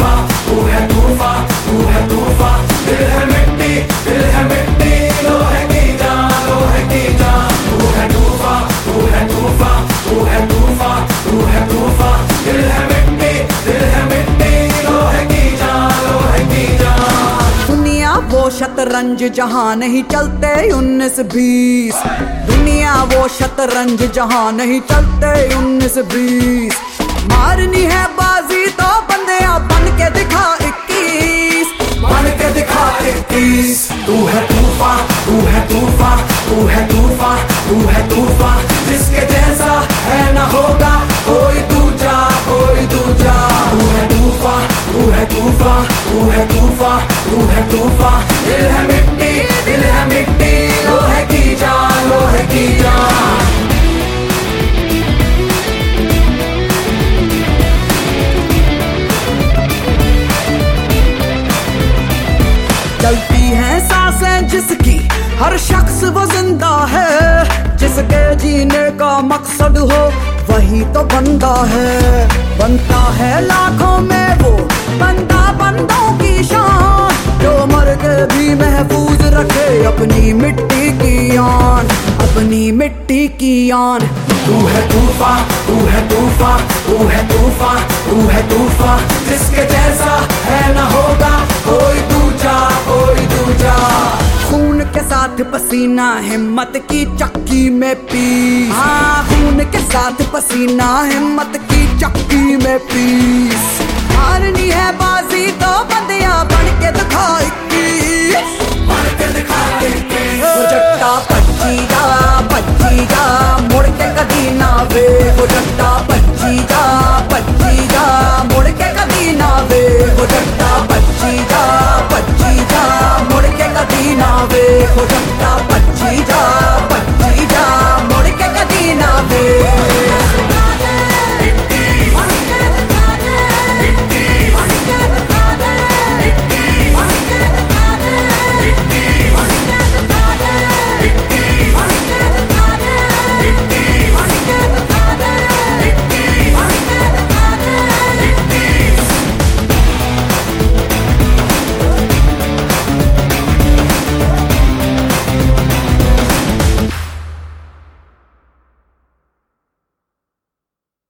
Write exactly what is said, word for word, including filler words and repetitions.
तूफा, तू है तूफा, तू है तूफा। दिल है मिट्टी, दिल है मिट्टी, लोहे की जान, लोहे की जान। तू है तूफा, तू है तूफा, तू है तूफा, तू है तूफा। दिल है मिट्टी, दिल है मिट्टी, लोहे की जान, लोहे की जान। दुनिया वो शतरंज जहां नहीं चलते उन्नीस बीस। दुनिया वो शतरंज जहां नहीं चलते उन्नीस बीस। मारनी है बाजी तो बंदिया बन के दिखा इक्कीस, बन के दिखा इक्कीस। तू है तूफा, तू है तूफा, तू है तूफा, तू है तूफा। जिसके जैसा है ना होगा कोई दूजा, कोई दूजा। तू है तूफा, तू है तूफा, तू है तूफा, तू है तूफा। दिल है मिट्टी, दिल है मिट्टी, लोहे की जान, लोहे की जान। चलती है सांसें जिसकी हर शख्स वो जिंदा है। जिसके जीने का मकसद हो वही तो बंदा है। बनता है लाखों में वो बंदा बंदों की शान, जो मर के भी महफूज रखे अपनी मिट्टी की आन, अपनी मिट्टी की आन। तू है तूफा, तू है तूफा, तू है तूफा, तू है तूफा। जिसके जैसा है ना होगा कोई दूजा, कोई दूजा। खून के साथ पसीना हिम्मत की चक्की में पीस। हाँ, खून के साथ पसीना हिम्मत की चक्की में पीस। हारनी है बाजी तो बंदिया बन के दिखा इक्कीस।